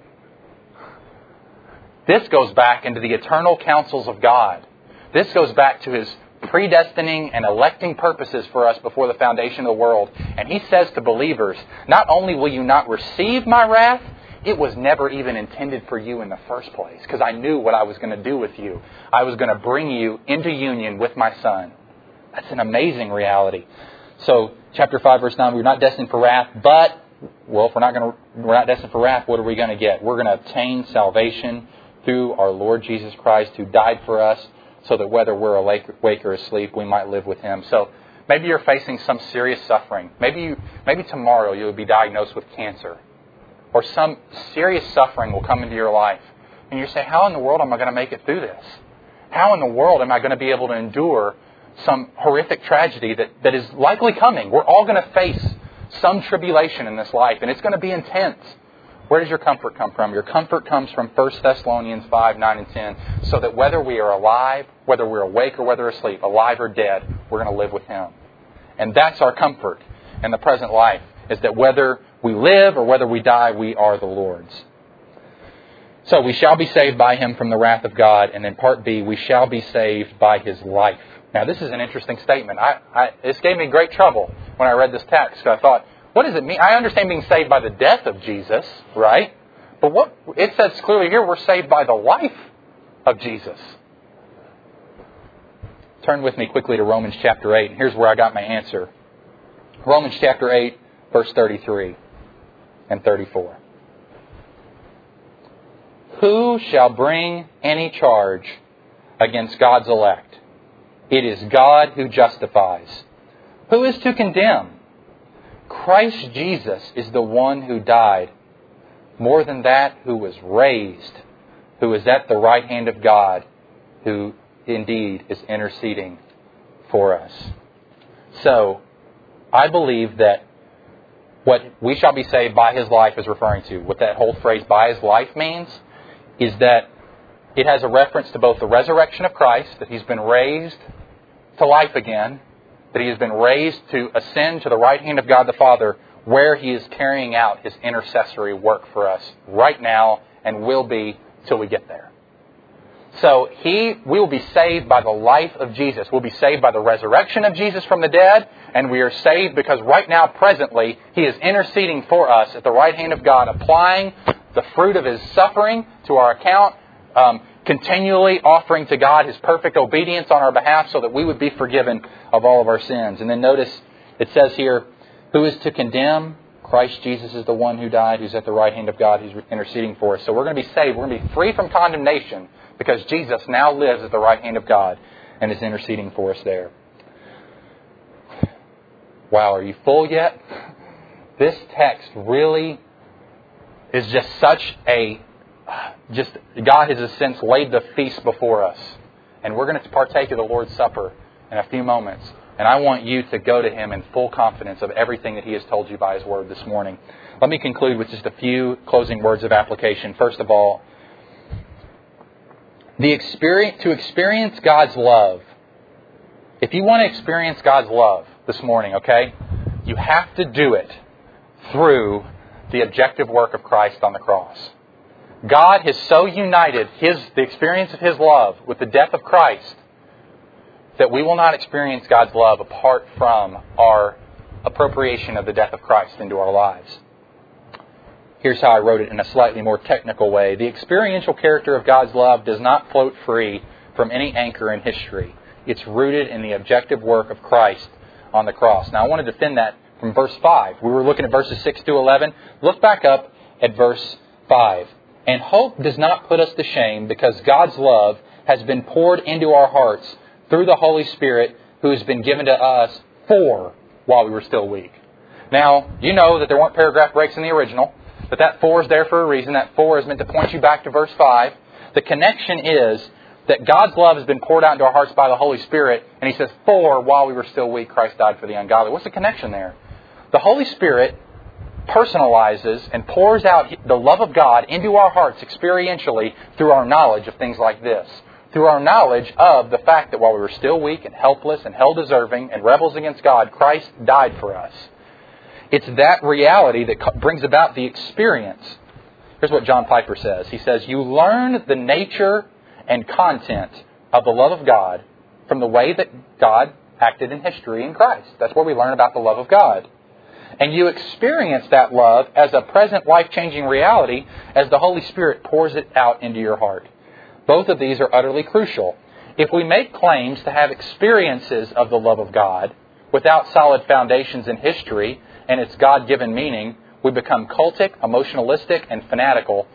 This goes back into the eternal counsels of God. This goes back to His predestining and electing purposes for us before the foundation of the world. And He says to believers, not only will you not receive my wrath, it was never even intended for you in the first place, because I knew what I was going to do with you. I was going to bring you into union with my Son. That's an amazing reality. So, chapter five, verse nine, we're not destined for wrath, but, well, if we're not going to, we're not destined for wrath, what are we going to get? We're going to obtain salvation through our Lord Jesus Christ, who died for us, so that whether we're awake or asleep, we might live with Him. So maybe you're facing some serious suffering. Maybe you, maybe tomorrow you'll be diagnosed with cancer, or some serious suffering will come into your life. And you say, how in the world am I going to make it through this? How in the world am I going to be able to endure some horrific tragedy that, that is likely coming? We're all going to face some tribulation in this life, and it's going to be intense. Where does your comfort come from? Your comfort comes from First Thessalonians five, nine, and ten. So that whether we are alive, whether we're awake or whether asleep, alive or dead, we're going to live with Him. And that's our comfort in the present life, is that whether we live or whether we die, we are the Lord's. So we shall be saved by Him from the wrath of God. And then part B, we shall be saved by His life. Now this is an interesting statement. I, I, this gave me great trouble when I read this text. I thought, what does it mean? I understand being saved by the death of Jesus, right? But what it says clearly here, we're saved by the life of Jesus. Turn with me quickly to Romans chapter eight. And here's where I got my answer. Romans chapter eight, verse thirty-three and thirty-four. Who shall bring any charge against God's elect? It is God who justifies. Who is to condemn? Christ Jesus is the one who died. More than that, who was raised, who is at the right hand of God, who indeed is interceding for us. So, I believe that what we shall be saved by His life is referring to, what that whole phrase by His life means, is that it has a reference to both the resurrection of Christ, that He's been raised to life again, that He has been raised to ascend to the right hand of God the Father, where He is carrying out His intercessory work for us right now and will be till we get there. So He, we will be saved by the life of Jesus. We'll be saved by the resurrection of Jesus from the dead, and we are saved because right now, presently, He is interceding for us at the right hand of God, applying the fruit of His suffering to our account, um, continually offering to God His perfect obedience on our behalf so that we would be forgiven of all of our sins. And then notice it says here, who is to condemn? Christ Jesus is the one who died, who's at the right hand of God, who's interceding for us. So we're going to be saved. We're going to be free from condemnation because Jesus now lives at the right hand of God and is interceding for us there. Wow, are you full yet? This text really is just such a... Just God has, in a sense, laid the feast before us. And we're going to partake of the Lord's Supper in a few moments. And I want you to go to Him in full confidence of everything that He has told you by His Word this morning. Let me conclude with just a few closing words of application. First of all, the experience, to experience God's love. If you want to experience God's love this morning, okay, you have to do it through the objective work of Christ on the cross. God has so united His the experience of His love with the death of Christ that we will not experience God's love apart from our appropriation of the death of Christ into our lives. Here's how I wrote it in a slightly more technical way. The experiential character of God's love does not float free from any anchor in history. It's rooted in the objective work of Christ on the cross. Now I want to defend that from verse five. We were looking at verses six to eleven. Look back up at verse five. And hope does not put us to shame because God's love has been poured into our hearts through the Holy Spirit who has been given to us for while we were still weak. Now, you know that there weren't paragraph breaks in the original, but that for is there for a reason. That for is meant to point you back to verse five. The connection is that God's love has been poured out into our hearts by the Holy Spirit, and He says, for while we were still weak, Christ died for the ungodly. What's the connection there? The Holy Spirit personalizes and pours out the love of God into our hearts experientially through our knowledge of things like this. Through our knowledge of the fact that while we were still weak and helpless and hell deserving and rebels against God, Christ died for us. It's that reality that brings about the experience. Here's what John Piper says. He says, you learn the nature and content of the love of God from the way that God acted in history in Christ. That's where we learn about the love of God. And you experience that love as a present life-changing reality as the Holy Spirit pours it out into your heart. Both of these are utterly crucial. If we make claims to have experiences of the love of God without solid foundations in history and its God-given meaning, we become cultic, emotionalistic, and fanatical.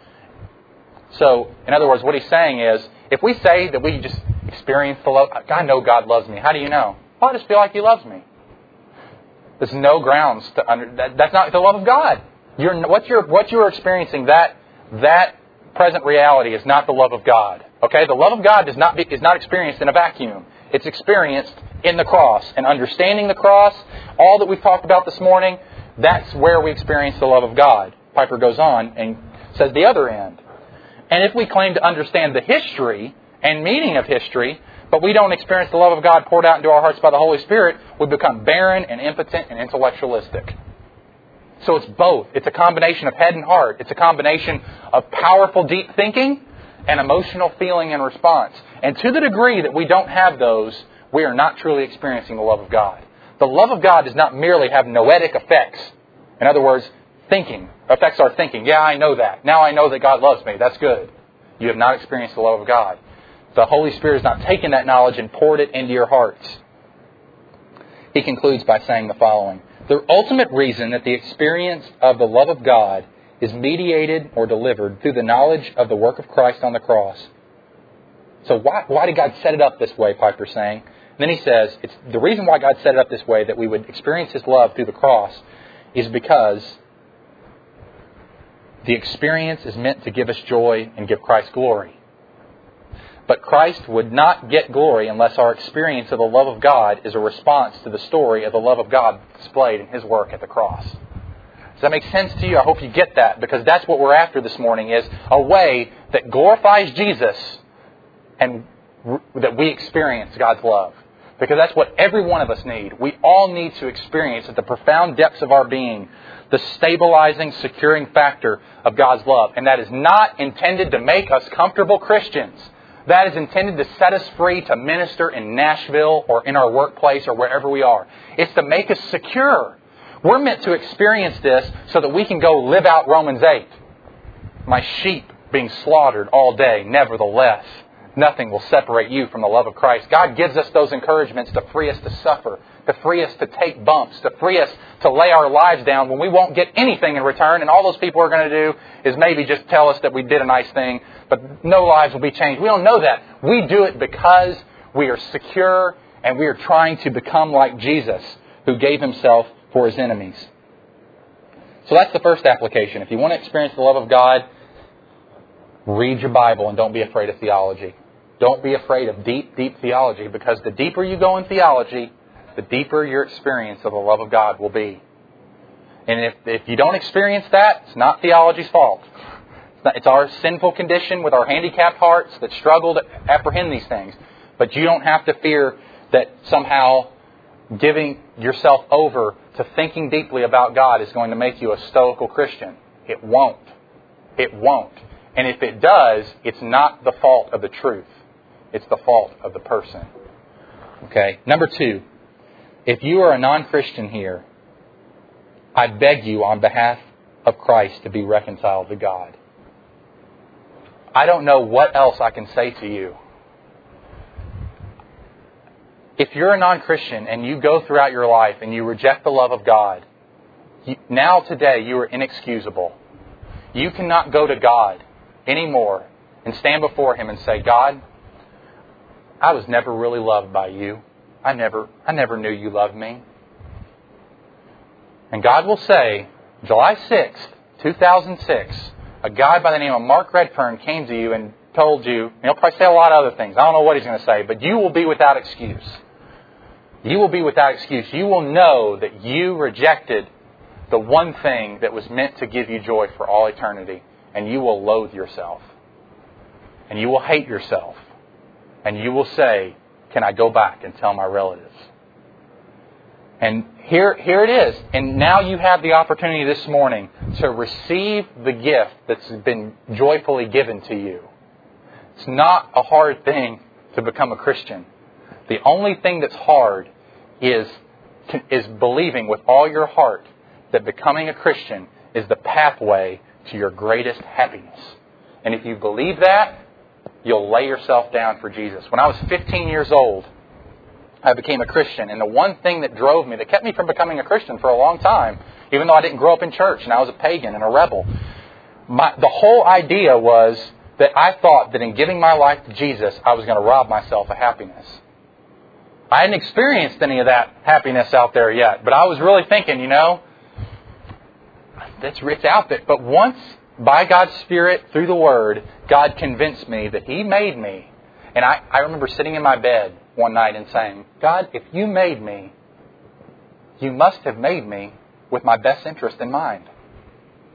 So, in other words, what he's saying is, if we say that we just experience the love, I know God loves me. How do you know? Well, I just feel like He loves me. There's no grounds to under that. That's not the love of God. You're what you're what you're experiencing. That that present reality is not the love of God. Okay, the love of God does not be, is not experienced in a vacuum. It's experienced in the cross and understanding the cross. All that we've talked about this morning. That's where we experience the love of God. Piper goes on and says the other end. And if we claim to understand the history and meaning of history, but we don't experience the love of God poured out into our hearts by the Holy Spirit, we become barren and impotent and intellectualistic. So it's both. It's a combination of head and heart. It's a combination of powerful, deep thinking and emotional feeling and response. And to the degree that we don't have those, we are not truly experiencing the love of God. The love of God does not merely have noetic effects. In other words, thinking affects our thinking. Yeah, I know that. Now I know that God loves me. That's good. You have not experienced the love of God. The Holy Spirit has not taken that knowledge and poured it into your hearts. He concludes by saying the following. The ultimate reason that the experience of the love of God is mediated or delivered through the knowledge of the work of Christ on the cross. So why, why did God set it up this way, Piper's saying? And then he says, it's the reason why God set it up this way, that we would experience His love through the cross, is because the experience is meant to give us joy and give Christ glory. But Christ would not get glory unless our experience of the love of God is a response to the story of the love of God displayed in His work at the cross. Does that make sense to you? I hope you get that, because that's what we're after this morning, is a way that glorifies Jesus and r- that we experience God's love. Because that's what every one of us need. We all need to experience at the profound depths of our being the stabilizing, securing factor of God's love. And that is not intended to make us comfortable Christians. That is intended to set us free to minister in Nashville or in our workplace or wherever we are. It's to make us secure. We're meant to experience this so that we can go live out Romans eight. My sheep being slaughtered all day, nevertheless, nothing will separate you from the love of Christ. God gives us those encouragements to free us to suffer, to free us to take bumps, to free us to lay our lives down when we won't get anything in return. And all those people are going to do is maybe just tell us that we did a nice thing, but no lives will be changed. We don't know that. We do it because we are secure and we are trying to become like Jesus, who gave Himself for His enemies. So that's the first application. If you want to experience the love of God, read your Bible and don't be afraid of theology. Don't be afraid of deep, deep theology, because the deeper you go in theology, the deeper your experience of the love of God will be. And if, if you don't experience that, it's not theology's fault. It's, not, it's our sinful condition with our handicapped hearts that struggle to apprehend these things. But you don't have to fear that somehow giving yourself over to thinking deeply about God is going to make you a stoical Christian. It won't. It won't. And if it does, it's not the fault of the truth. It's the fault of the person. Okay. Number two, if you are a non-Christian here, I beg you on behalf of Christ to be reconciled to God. I don't know what else I can say to you. If you're a non-Christian and you go throughout your life and you reject the love of God, you, now today you are inexcusable. You cannot go to God anymore and stand before Him and say, God, I was never really loved by you. I never, I never knew you loved me. And God will say, July sixth, two thousand six, a guy by the name of Mark Redfern came to you and told you, and he'll probably say a lot of other things. I don't know what he's going to say, but you will be without excuse. You will be without excuse. You will know that you rejected the one thing that was meant to give you joy for all eternity. And you will loathe yourself. And you will hate yourself. And you will say, can I go back and tell my relatives? And here, here it is. And now you have the opportunity this morning to receive the gift that's been joyfully given to you. It's not a hard thing to become a Christian. The only thing that's hard is, is believing with all your heart that becoming a Christian is the pathway to your greatest happiness. And if you believe that, you'll lay yourself down for Jesus. When I was fifteen years old, I became a Christian. And the one thing that drove me, that kept me from becoming a Christian for a long time, even though I didn't grow up in church and I was a pagan and a rebel, my, the whole idea was that I thought that in giving my life to Jesus, I was going to rob myself of happiness. I hadn't experienced any of that happiness out there yet, but I was really thinking, you know, that's it's out there. But once, by God's Spirit, through the Word, God convinced me that He made me. And I, I remember sitting in my bed one night and saying, God, if you made me, you must have made me with my best interest in mind.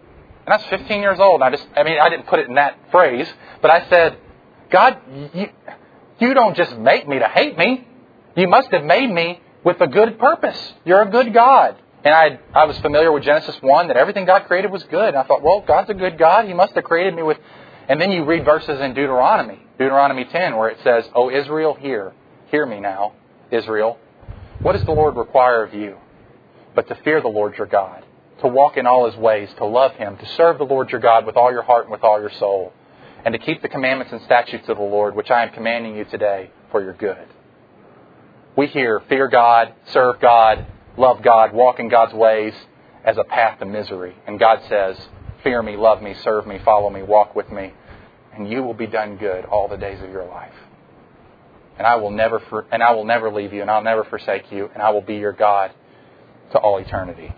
And I was fifteen years old. And I just, I mean, I didn't put it in that phrase, but I said, God, you, you don't just make me to hate me. You must have made me with a good purpose. You're a good God. And I I was familiar with Genesis one, that everything God created was good. And I thought, well, God's a good God. He must have created me with... And then you read verses in Deuteronomy, Deuteronomy ten, where it says, "O Israel, hear. Hear me now, Israel. What does the Lord require of you? But to fear the Lord your God, to walk in all His ways, to love Him, to serve the Lord your God with all your heart and with all your soul, and to keep the commandments and statutes of the Lord, which I am commanding you today for your good." We hear fear God, serve God, love God, walk in God's ways as a path to misery. And God says, fear me, love me, serve me, follow me, walk with me, and you will be done good all the days of your life. And I will never for, and I will never leave you, and I'll never forsake you, and I will be your God to all eternity.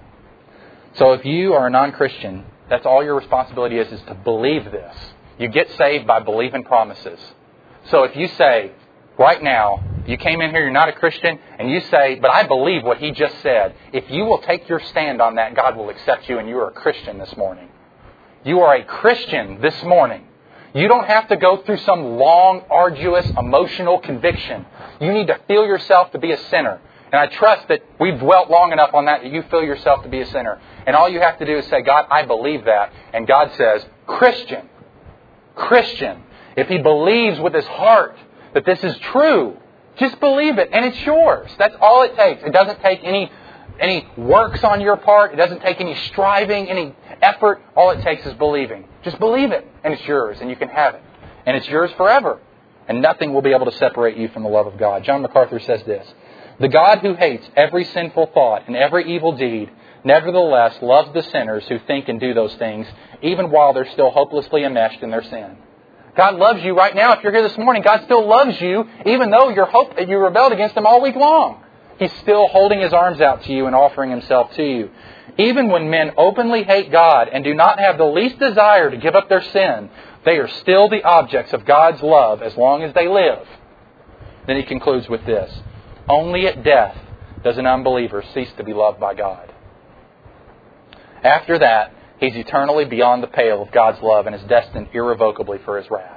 So if you are a non-Christian, that's all your responsibility is, is to believe this. You get saved by believing promises. So if you say, right now, you came in here, you're not a Christian, and you say, but I believe what he just said. If you will take your stand on that, God will accept you, and you are a Christian this morning. You are a Christian this morning. You don't have to go through some long, arduous, emotional conviction. You need to feel yourself to be a sinner. And I trust that we've dwelt long enough on that, that you feel yourself to be a sinner. And all you have to do is say, God, I believe that. And God says, Christian, Christian, if he believes with his heart that this is true, just believe it, and it's yours. That's all it takes. It doesn't take any any works on your part. It doesn't take any striving, any effort. All it takes is believing. Just believe it, and it's yours, and you can have it. And it's yours forever. And nothing will be able to separate you from the love of God. John MacArthur says this: "The God who hates every sinful thought and every evil deed, nevertheless loves the sinners who think and do those things, even while they're still hopelessly enmeshed in their sin." God loves you right now. If you're here this morning, God still loves you, even though you're hope, you rebelled against Him all week long. He's still holding His arms out to you and offering Himself to you. Even when men openly hate God and do not have the least desire to give up their sin, they are still the objects of God's love as long as they live. Then he concludes with this: "Only at death does an unbeliever cease to be loved by God. After that, he's eternally beyond the pale of God's love and is destined irrevocably for His wrath."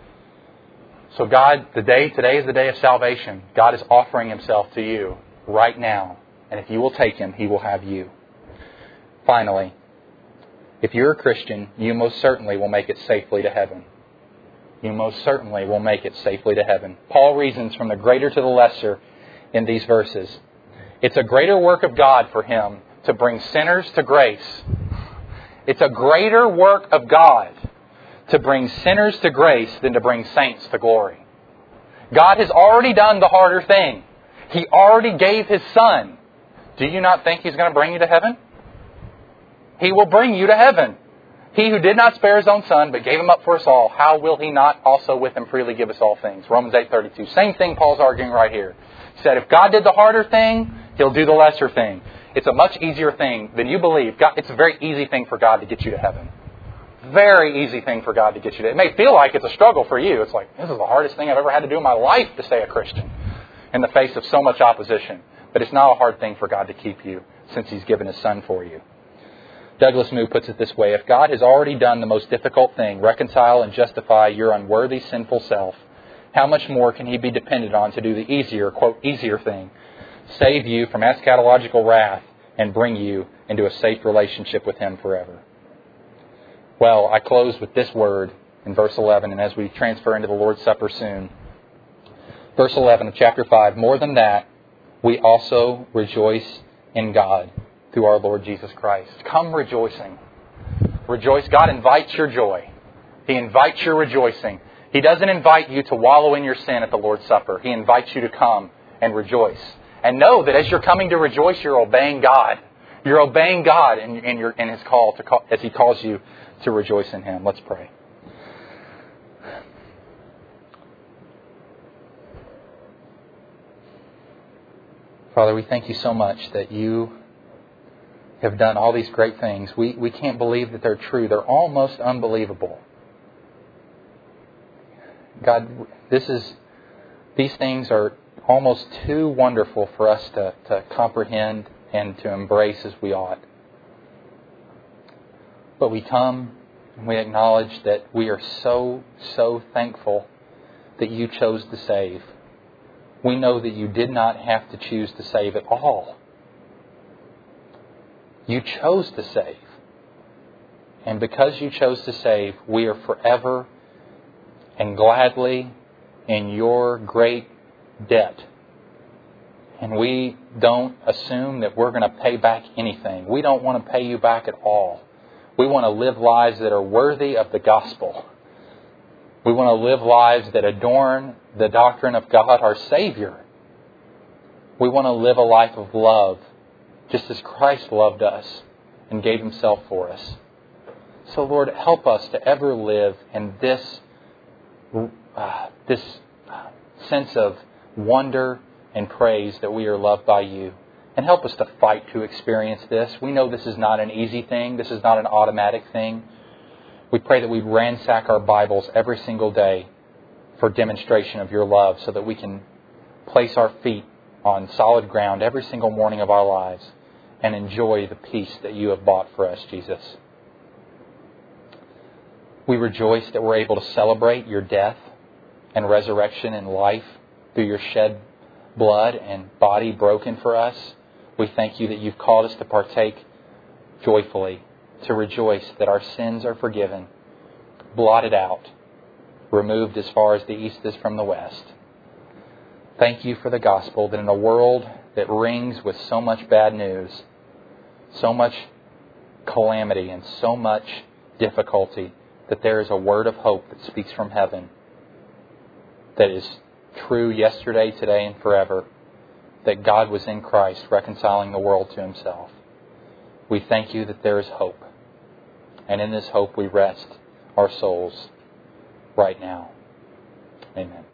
So God, the day, today is the day of salvation. God is offering Himself to you right now. And if you will take Him, He will have you. Finally, if you're a Christian, you most certainly will make it safely to heaven. You most certainly will make it safely to heaven. Paul reasons from the greater to the lesser in these verses. It's a greater work of God for Him to bring sinners to grace. It's a greater work of God to bring sinners to grace than to bring saints to glory. God has already done the harder thing. He already gave His Son. Do you not think He's going to bring you to heaven? He will bring you to heaven. He who did not spare His own Son, but gave Him up for us all, how will He not also with Him freely give us all things? Romans eight thirty-two. Same thing Paul's arguing right here. He said, if God did the harder thing, He'll do the lesser thing. It's a much easier thing than you believe. God, it's a very easy thing for God to get you to heaven. Very easy thing for God to get you to. It may feel like it's a struggle for you. It's like, this is the hardest thing I've ever had to do in my life to stay a Christian in the face of so much opposition. But it's not a hard thing for God to keep you since He's given His Son for you. Douglas Moo puts it this way: if God has already done the most difficult thing, reconcile and justify your unworthy, sinful self, how much more can He be depended on to do the easier, quote, easier thing, save you from eschatological wrath and bring you into a safe relationship with Him forever? Well, I close with this word in verse eleven, and as we transfer into the Lord's Supper soon. Verse eleven of chapter five, "More than that, we also rejoice in God through our Lord Jesus Christ." Come rejoicing. Rejoice. God invites your joy. He invites your rejoicing. He doesn't invite you to wallow in your sin at the Lord's Supper. He invites you to come and rejoice. And know that as you're coming to rejoice, you're obeying God. You're obeying God in, in, your, in His call, to call as He calls you to rejoice in Him. Let's pray. Father, we thank You so much that You have done all these great things. We, we can't believe that they're true. They're almost unbelievable. God, this is these things are almost too wonderful for us to, to comprehend and to embrace as we ought. But we come and we acknowledge that we are so, so thankful that you chose to save. We know that you did not have to choose to save at all. You chose to save. And because you chose to save, we are forever and gladly in your great debt. And we don't assume that we're going to pay back anything. We don't want to pay you back at all. We want to live lives that are worthy of the gospel. We want to live lives that adorn the doctrine of God, our Savior. We want to live a life of love, just as Christ loved us and gave Himself for us. So, Lord, help us to ever live in this, uh, this sense of wonder and praise that we are loved by you. And help us to fight to experience this. We know this is not an easy thing. This is not an automatic thing. We pray that we ransack our Bibles every single day for demonstration of your love so that we can place our feet on solid ground every single morning of our lives and enjoy the peace that you have bought for us, Jesus. We rejoice that we're able to celebrate your death and resurrection and life through your shed blood and body broken for us. We thank you that you've called us to partake joyfully, to rejoice that our sins are forgiven, blotted out, removed as far as the east is from the west. Thank you for the gospel, that in a world that rings with so much bad news, so much calamity and so much difficulty, that there is a word of hope that speaks from heaven that is true yesterday, today, and forever, that God was in Christ reconciling the world to Himself. We thank you that there is hope. And in this hope we rest our souls right now. Amen.